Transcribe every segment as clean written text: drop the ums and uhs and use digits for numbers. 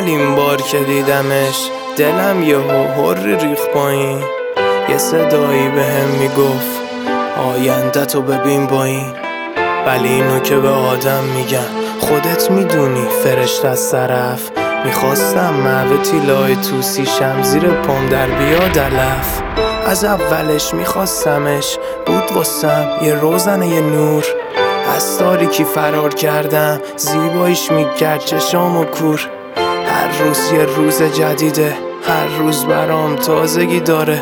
اولین بار که دیدمش دلم یهو ریخ پایین. یه صدایی بهم میگفت آینده‌تو ببین با این. ولی اینو که به آدم میگن خودت میدونی فرشته از طرف. میخواستم محو تیلای توسیشم زیر پام در بیاد علف. از اولش میخواستمش بود واسم یه روزن یه نور. از تاریکی فرار کردم زیباییش میکرد چشام و کور. هر روز یه روز جدیده، هر روز برام تازگی داره.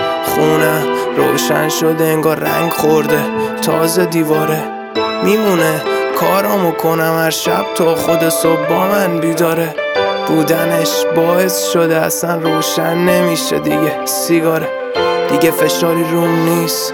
خونم روشن شده انگار رنگ خورده، تازه دیواره میمونه. کارامو کنم هر شب تا خود صبح با من بیداره. بودنش باعث شده اصلا روشن نمیشه دیگه سیگاره. دیگه فشاری روم نیست،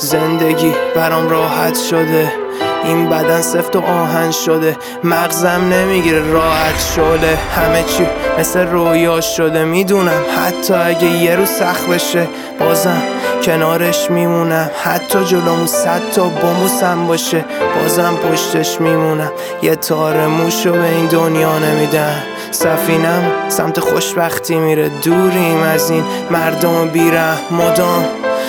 زندگی برام راحت شده. این بدن سفت و آهن شده، مغزم نمیگیره راحت شده. همه چی مثل رویا شده، میدونم حتی اگه یه روز سخت بشه بازم کنارش میمونم. حتی جلومو 100 تا بموسم باشه بازم پشتش میمونم. یه تار موشو به این دنیا نمیدم. سفینم سمت خوشبختی میره، دوریم از این مردم بیره. مدام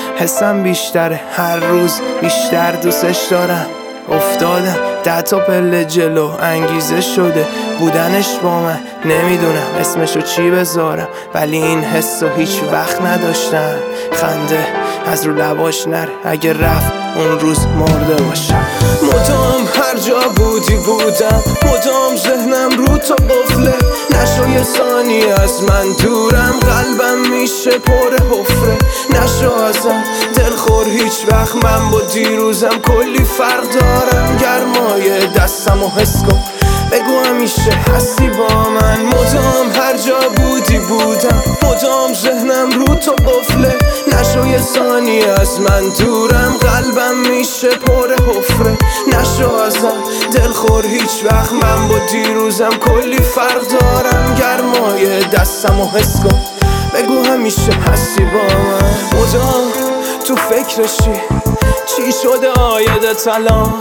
حسم بیشتره، هر روز بیشتر دوستش دارم. افتادم 10 تا پله جلو، انگیزه شده بودنش با من. نمیدونم اسمشو چی بذارم، ولی این حسو هیچ وقت نداشتم. خنده از رو لباش نره، اگه رفت اون روز مرده باشم. مدام هر جا بودی بودم، مدام ذهنم رو تا قفله. نشو یه ثانیه از من دورم، قلبم میشه پر حفره. نشو ازم دلخور هیچ وقت، من با دیروزم کلی فرق دارم. گرمای دستم و حس کن، بگو همیشه هستی با من. مدام هر جا بودی بودم، مدام ذهنم رو تا قفله. نشو یه ثانیه از من دورم، قلبم میشه پر حفره. نشو ازم دلخور هیچ وقت، من با دیروزم کلی فرق دارم. گرمای دستم و حس کن، بگو همیشه هستی با من. مدام تو فکرشی چی شده آیدت الان؟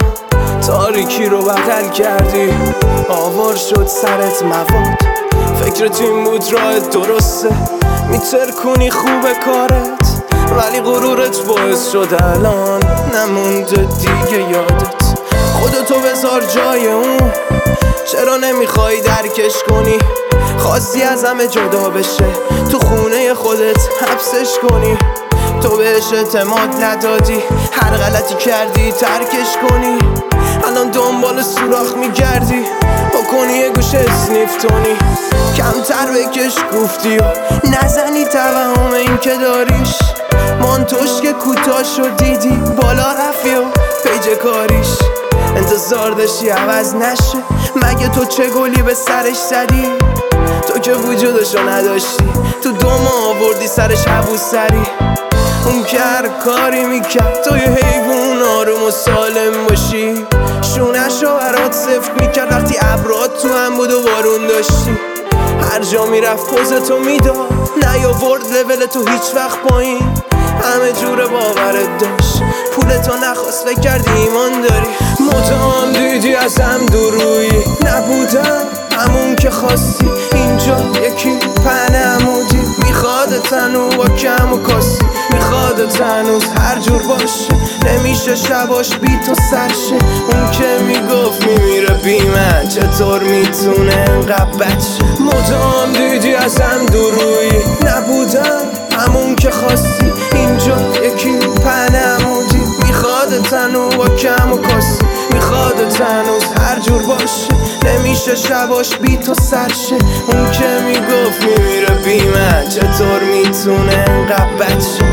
تاریکی رو بغل کردی، آوار شد سرت مواد. فکرت این بود راهت درسته، میترکونی خوبه کارت. ولی غرورت باعث شد الان نمونده دیگه یادت. خودتو بذار جای اون، چرا نمیخوای درکش کنی؟ خواستی از همه جدا بشه، تو خونه خودت حبسش کنی. تو بهش اعتماد ندادی، هر غلطی کردی ترکش کنی. الان دنبال سوراخ میگردی، بکنی یه گوشه اسنیفتونی. کمتر بکش گفتی و نزنی توهم این که داریش. مانتوش که کوتاه شد دیدی بالا رفی و پیج کاریش. انتظار داشتی عوض نشه، مگه تو چه گلی به سرش زدی؟ تو که وجودشو نداشتی، تو 2 ماه آوردی سرش حبوسری. اون که هر کاری میکرد تو یه حیوان آروم و سالم باشی. شونشو برات صفر میکرد وقتی ابرات تو هم بود و بارون داشتی. هر جا میرفت پوزتو میداد، نیاورد لول تو هیچ وقت پایین. همه جور باورت داشت، پولتو نخواست فکر کردی ایمان داری. مدام دیدی ازم دورویی، نبودم همون که خواستی. اینجا یکی پهن عمودی میخواد تنو با کم و کاستی. میخواد تنوز هر جور باشه، نمیشه شباش بی تو سرشه. اون که میگفت میمیره بی من، چطور میتونه انقدر بچه؟ مدام دیدی ازم دورویی، نبودم همون که خواستی. اینجا یکی پهن عمودی میخواد تنو با کم و کاستی. میخواد تنوز هر جور باشه، نمیشه شباش بی تو سرشه. اون که میگفت میمیره بی من، چطور میتونه انقدر بچه؟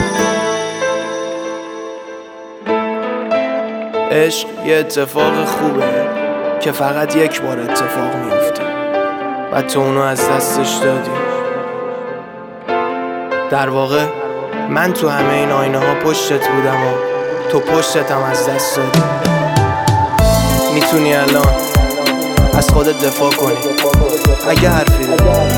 عشق یه اتفاق خوبه که فقط یک بار اتفاق میفته و تو اونو از دستش دادی. در واقع من تو همه این آینه ها پشتت بودم و تو پشتتم از دست دادی. میتونی الان از خودت دفاع کنی اگه حرفی داری.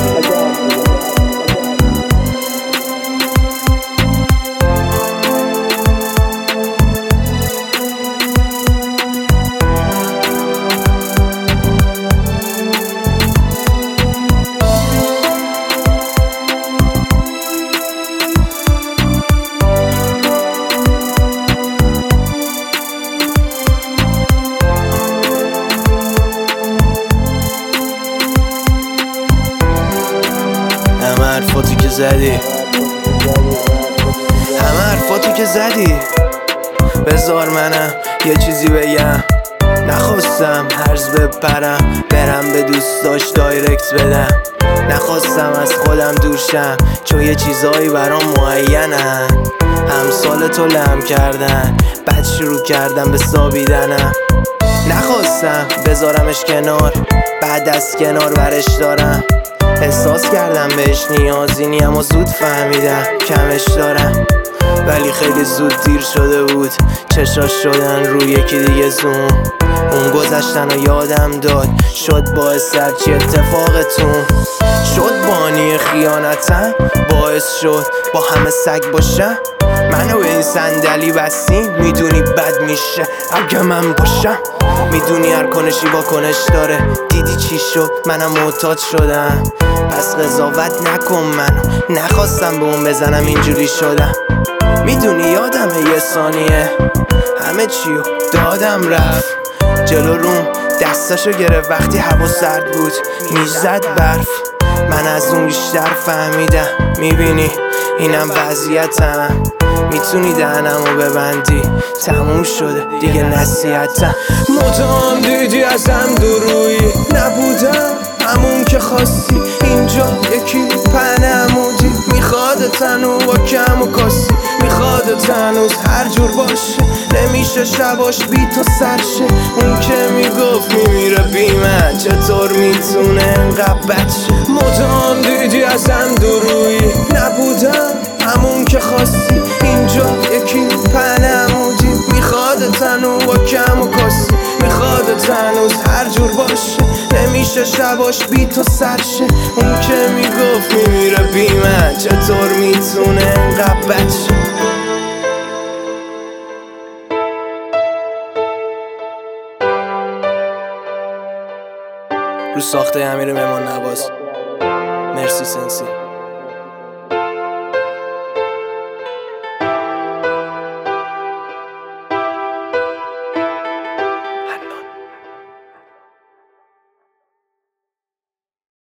زدی، همه حرفاتو که زدی. بذار منم یه چیزی بگم، نخواستم هرز بپرم برم به دوستاش دایرکت بدم. نخواستم از خودم دور شم چون یه چیزایی برام معینن. همسال تو لم کردن بعد شروع کردم به سابیدنم. نخواستم بذارمش کنار بعد از کنار برش دارم. احساس کردم بهش نیازی نیم و زود فهمیدم کمش دارم. ولی خیلی زود دیر شده بود، چشاش شدن روی یکی دیگه زوم. اون گذشتن و یادم داد شد باعث هرچی اتفاقتون شد. بانی خیانتم باعث شد با همه سگ باشم. منو به این صندلی بستین میدونی بد میشه اگه من باشم. میدونی هر کنشی واکنش داره، دیدی چی شد منم معتاد شدم. پس قضاوت نکن منو، نخواستم به اون بزنم اینجوری شدم. میدونی یادمه یه ثانیه همه چیو دادم رفت جلو روم، دستاشو گرفت وقتی هوا سرد بود میزد برف. من از اون بیشتر فهمیدم، میبینی اینم وضعیتم. میتونی دهنمو ببندی تموم شده دیگه نصیحتم. مدام دیدی ازم دورویی نبودم همون که خواستی. اینجا یکی پهن عمودی میخواد تنو با کم و کاسی. میخواد تنوز هر جور باشه نمیشه شباش بی تو سرشه. اون که میگفت میمیره بی من چطور میتونه انقدر بچه. مدام دیدی ازم دورویی نبودم همون که خواستی. اینجا یکی پهن عمودی میخواد تنو با کم و کاسی. میخواد تنوز هر جور باشه نمیشه شباش بی تو سرشه. اون که میگفت میمیره بی من چطور میتونه انقدر بچه. رو ساخته امیر مهمان نواز. مرسی سنسی.